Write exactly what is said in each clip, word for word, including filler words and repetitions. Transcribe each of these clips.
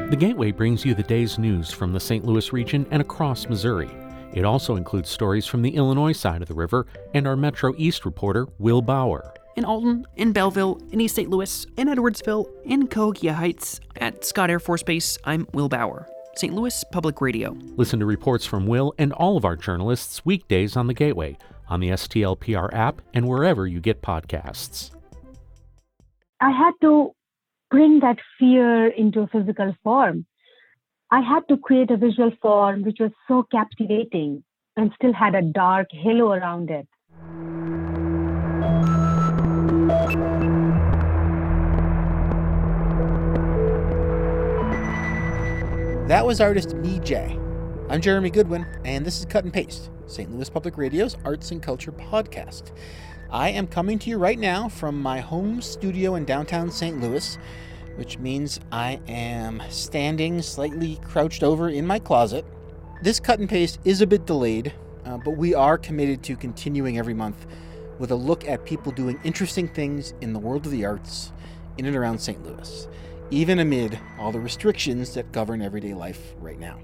The Gateway brings you the day's news from the Saint Louis region and across Missouri. It also includes stories from the Illinois side of the river and our Metro East reporter, Will Bauer. In Alton, in Belleville, in East Saint Louis, in Edwardsville, in Cahokia Heights, at Scott Air Force Base, I'm Will Bauer, Saint Louis Public Radio. Listen to reports from Will and all of our journalists weekdays on The Gateway, on the S T L P R app, and wherever you get podcasts. I had to bring that fear into a physical form. I had to create a visual form which was so captivating and still had a dark halo around it. That was artist MeeJay. I'm Jeremy Goodwin, and this is Cut and Paste, Saint Louis Public Radio's arts and culture podcast. I am coming to you right now from my home studio in downtown Saint Louis, which means I am standing slightly crouched over in my closet. This Cut and Paste is a bit delayed, uh, but we are committed to continuing every month with a look at people doing interesting things in the world of the arts in and around Saint Louis, even amid all the restrictions that govern everyday life right now.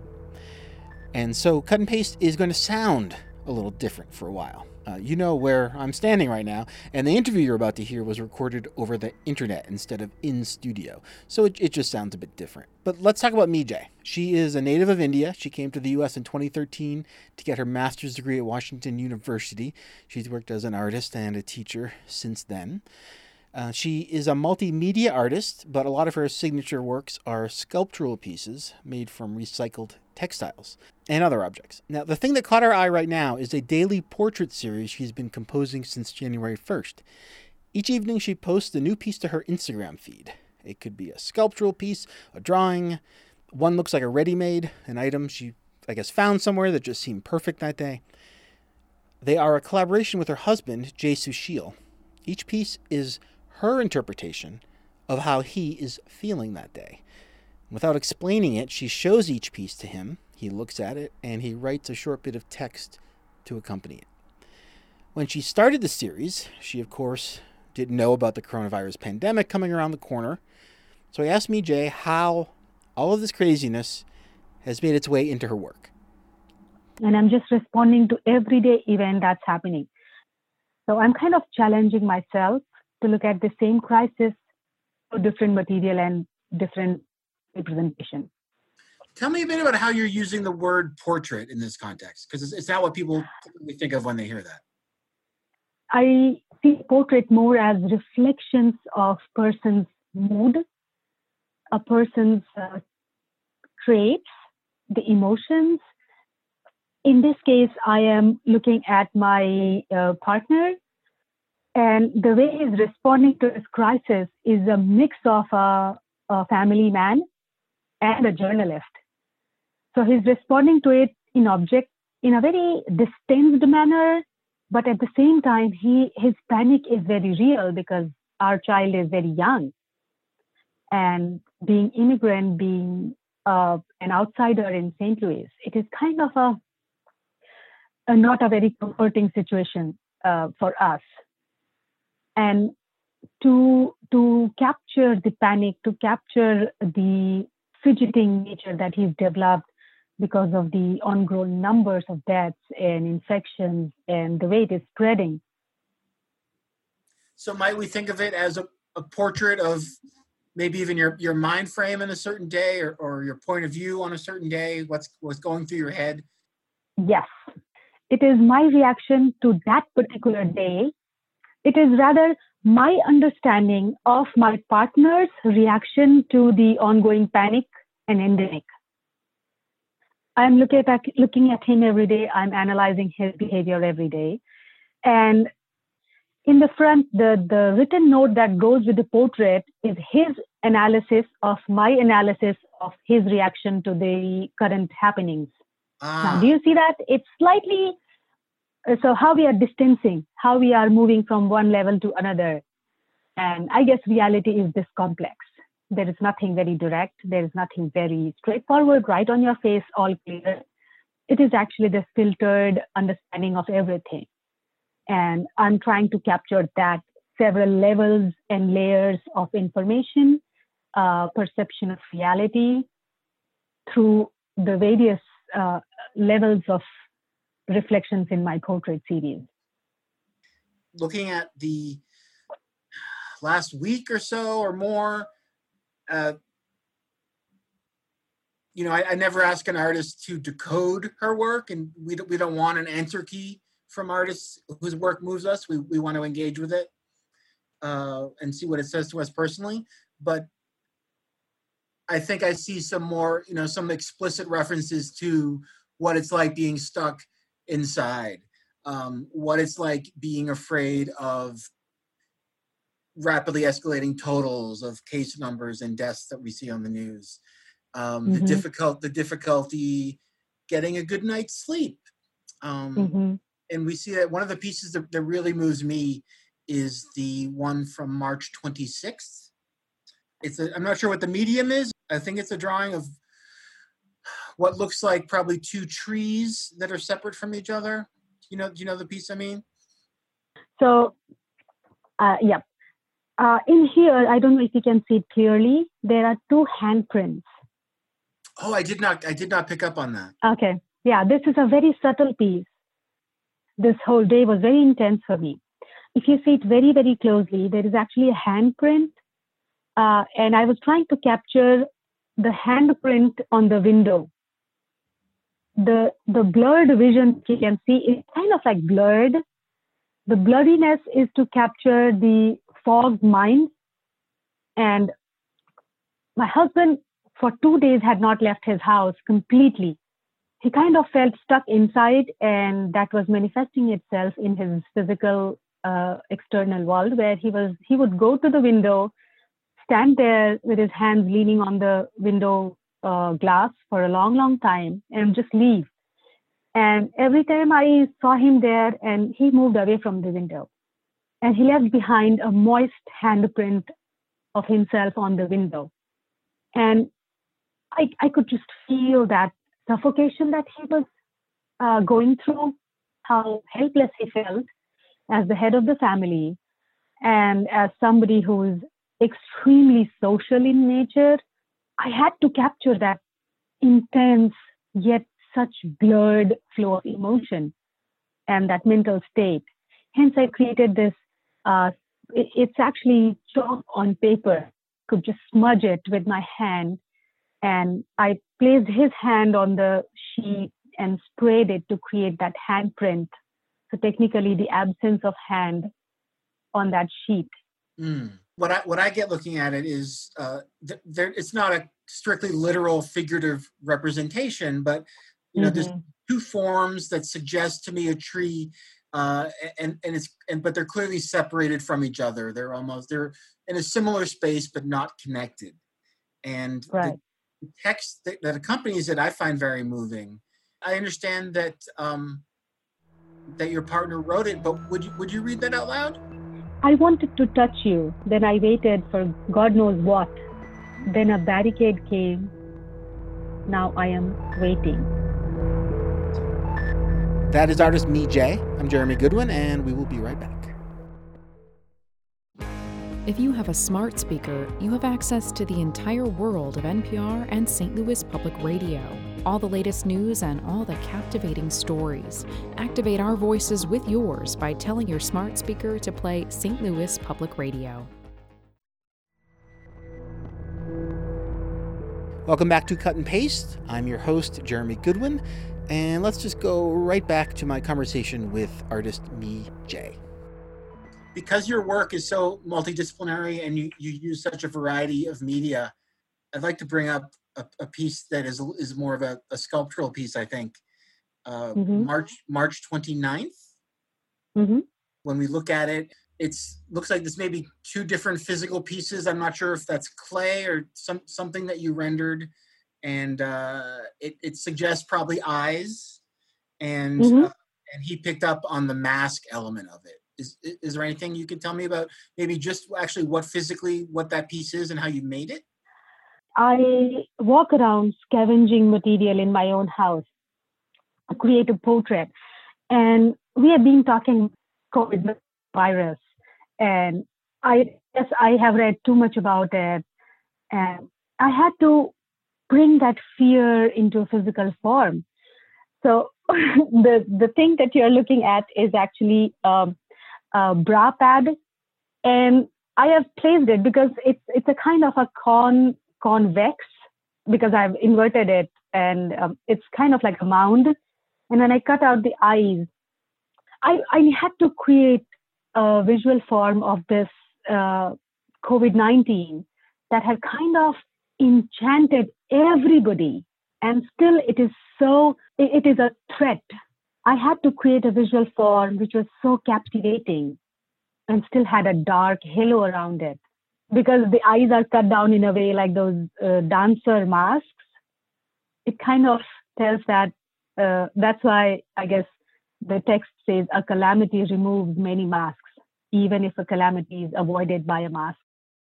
And so Cut and Paste is going to sound a little different for a while. Uh, you know where I'm standing right now, and the interview you're about to hear was recorded over the internet instead of in studio, so it, it just sounds a bit different. But let's talk about MeeJay. She is a native of India. She came to the U S in twenty thirteen to get her master's degree at Washington University. She's worked as an artist and a teacher since then. Uh, she is a multimedia artist, but a lot of her signature works are sculptural pieces made from recycled textiles and other objects. Now, the thing that caught our eye right now is a daily portrait series she's been composing since January first. Each evening, she posts a new piece to her Instagram feed. It could be a sculptural piece, a drawing. One looks like a ready-made, an item she, I guess, found somewhere that just seemed perfect that day. They are a collaboration with her husband, Jay Sushil. Each piece is her interpretation of how he is feeling that day. Without explaining it, she shows each piece to him. He looks at it, and he writes a short bit of text to accompany it. When she started the series, she, of course, didn't know about the coronavirus pandemic coming around the corner. So I asked MeeJay how all of this craziness has made its way into her work. And I'm just responding to everyday event that's happening. So I'm kind of challenging myself to look at the same crisis for different material and different representation. Tell me a bit about how you're using the word portrait in this context, because it's, it's not what people typically think of when they hear that. I see portrait more as reflections of person's mood, a person's uh, traits, the emotions. In this case, I am looking at my uh, partner, and the way he's responding to this crisis is a mix of a, a family man and a journalist. So he's responding to it in object in a very distanced manner, but at the same time, he his panic is very real because our child is very young. And being immigrant, being uh, an outsider in Saint Louis, it is kind of a, a not a very comforting situation uh, for us. And to to capture the panic, to capture the fidgeting nature that he's developed because of the ongoing numbers of deaths and infections and the way it is spreading. So might we think of it as a, a portrait of maybe even your, your mind frame in a certain day, or, or your point of view on a certain day, what's what's going through your head? Yes. It is my reaction to that particular day. It is rather my understanding of my partner's reaction to the ongoing panic and endemic. I'm looking at, looking at him every day. I'm analyzing his behavior every day. And in the front, the, the written note that goes with the portrait is his analysis of my analysis of his reaction to the current happenings. Ah. Now, do you see that? It's slightly, so how we are distancing, how we are moving from one level to another. And I guess reality is this complex. There is nothing very direct. There is nothing very straightforward, right on your face, all clear. It is actually the filtered understanding of everything. And I'm trying to capture that several levels and layers of information, uh, perception of reality, through the various uh, levels of reflections in my portrait series. Looking at the last week or so or more, uh, you know, I, I never ask an artist to decode her work, and we don't, we don't want an answer key from artists whose work moves us. We we want to engage with it uh, and see what it says to us personally. But I think I see some more, you know, some explicit references to what it's like being stuck inside, um, what it's like being afraid of rapidly escalating totals of case numbers and deaths that we see on the news. Um, mm-hmm. The difficult, the difficulty getting a good night's sleep. Um, mm-hmm. And we see that one of the pieces that, that really moves me is the one from March twenty-sixth. It's a, I'm not sure what the medium is. I think it's a drawing of what looks like probably two trees that are separate from each other. You know, do you know the piece I mean? So, uh, yeah. Uh, in here, I don't know if you can see it clearly. There are two handprints. Oh, I did not. I did not pick up on that. Okay. Yeah, this is a very subtle piece. This whole day was very intense for me. If you see it very, very closely, there is actually a handprint. Uh, and I was trying to capture the handprint on the window. The, the blurred vision you can see is kind of like blurred. The blurriness is to capture the fogged mind. And my husband, for two days, had not left his house completely. He kind of felt stuck inside, and that was manifesting itself in his physical uh, external world, where he was he would go to the window, stand there with his hands leaning on the window uh, glass for a long, long time, and just leave. And every time I saw him there, and he moved away from the window, and he left behind a moist handprint of himself on the window. And I, I could just feel that suffocation that he was uh, going through, how helpless he felt as the head of the family and as somebody who's extremely social in nature. I had to capture that intense yet such blurred flow of emotion and that mental state. Hence, I created this, uh, it, it's actually chalk on paper. Could just smudge it with my hand. And I placed his hand on the sheet and sprayed it to create that handprint. So technically, the absence of hand on that sheet. Mm. What I what I get looking at it is, uh, th- there, it's not a strictly literal figurative representation, but you know, mm-hmm. there's two forms that suggest to me a tree, uh, and and it's and but they're clearly separated from each other. They're almost they're in a similar space, but not connected. And right. the, The text that, that accompanies it, I find very moving. I understand that um, that your partner wrote it, but would you would you read that out loud? I wanted to touch you, then I waited for God knows what. Then a barricade came. Now I am waiting. That is artist Me J. I'm Jeremy Goodwin, and we will be right back. If you have a smart speaker, you have access to the entire world of N P R and Saint Louis Public Radio. All the latest news and all the captivating stories. Activate our voices with yours by telling your smart speaker to play Saint Louis Public Radio. Welcome back to Cut and Paste. I'm your host, Jeremy Goodwin, and let's just go right back to my conversation with artist Me J. Because your work is so multidisciplinary and you, you use such a variety of media, I'd like to bring up a, a piece that is is more of a, a sculptural piece, I think. Uh, mm-hmm. March March twenty-ninth. Mm-hmm. When we look at it, it looks like there's maybe two different physical pieces. I'm not sure if that's clay or some something that you rendered. And uh, it, it suggests probably eyes. And, mm-hmm. uh, and he picked up on the mask element of it. Is is there anything you can tell me about maybe just actually what physically, what that piece is and how you made it? I walk around scavenging material in my own house to create a portrait. And we have been talking COVID virus. And I guess I have read too much about it. And I had to bring that fear into a physical form. So the the thing that you're looking at is actually um, a bra pad, and I have placed it because it's it's a kind of a con convex, because I've inverted it, and um, it's kind of like a mound. And when I cut out the eyes, I I had to create a visual form of this uh, COVID nineteen that had kind of enchanted everybody, and still it is so it, it is a threat. I had to create a visual form which was so captivating and still had a dark halo around it, because the eyes are cut down in a way like those uh, dancer masks. It kind of tells that uh, that's why I guess the text says a calamity removes many masks, even if a calamity is avoided by a mask.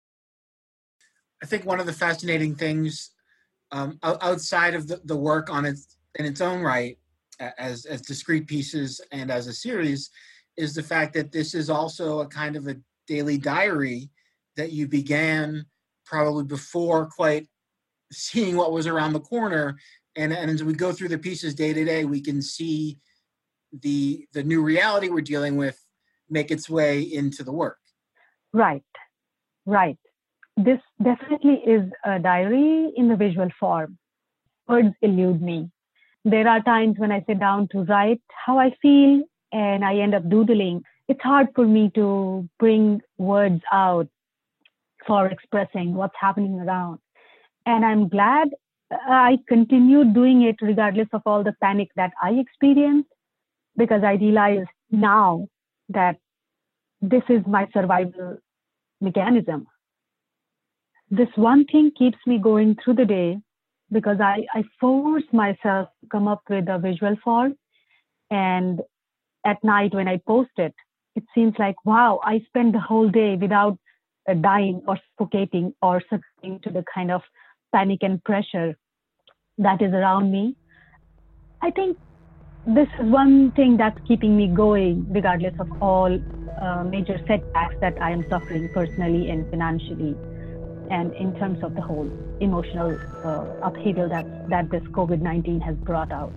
I think one of the fascinating things um, outside of the, the work on its in its own right, as as discrete pieces and as a series, is the fact that this is also a kind of a daily diary that you began probably before quite seeing what was around the corner. And, and as we go through the pieces day to day, we can see the the new reality we're dealing with make its way into the work. Right, right. This definitely is a diary in the visual form. Words elude me. There are times when I sit down to write how I feel and I end up doodling. It's hard for me to bring words out for expressing what's happening around. And I'm glad I continued doing it regardless of all the panic that I experienced, because I realize now that this is my survival mechanism. This one thing keeps me going through the day, because I, I force myself to come up with a visual form. And at night when I post it, it seems like, wow, I spent the whole day without uh, dying or suffocating or succumbing to the kind of panic and pressure that is around me. I think this is one thing that's keeping me going, regardless of all uh, major setbacks that I am suffering personally and financially, and in terms of the whole emotional uh, upheaval that, that this COVID nineteen has brought out.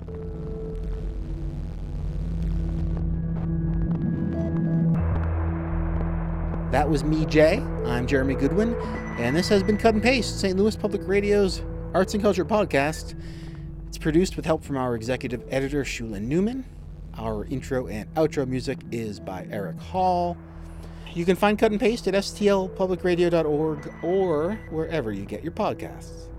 That was me, Jay. I'm Jeremy Goodwin, and this has been Cut and Paste, Saint Louis Public Radio's Arts and Culture podcast. It's produced with help from our executive editor, Shulin Newman. Our intro and outro music is by Eric Hall. You can find Cut and Paste at S T L public radio dot org or wherever you get your podcasts.